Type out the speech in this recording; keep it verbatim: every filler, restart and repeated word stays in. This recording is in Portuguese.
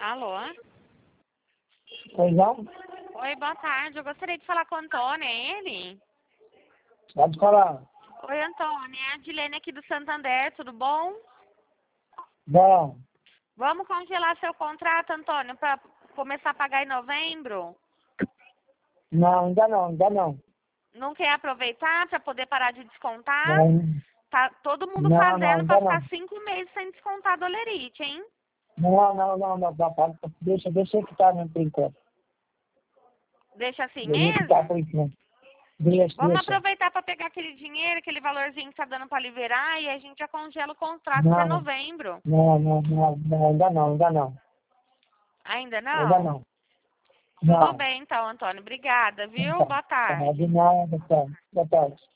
Alô? Pois não? Oi, boa tarde. Eu gostaria de falar com o Antônio, é ele? Pode falar. Oi, Antônio. É a Dilene aqui do Santander, tudo bom? Bom, Vamos congelar seu contrato, Antônio, para começar a pagar em novembro? não, ainda não, ainda não. Não quer aproveitar para poder parar de descontar? Não, Tá todo mundo não, não, fazendo para ainda não. ficar cinco meses sem descontar do Olerite, hein? Não, não, não, não, não, não. Deixa, deixa que tá mesmo por enquanto. Deixa assim Deixa que tá mesmo? por enquanto. Deixa, Vamos deixa. aproveitar para pegar aquele dinheiro, aquele valorzinho que tá dando para liberar e a gente já congela o contrato para Não, novembro. não, não, não, não, ainda não, ainda não. Ainda Ainda não? não. Tudo Não. bem então, Antônio. Obrigada, viu? Então, Boa tá, tarde. de nada, tá. Boa tarde.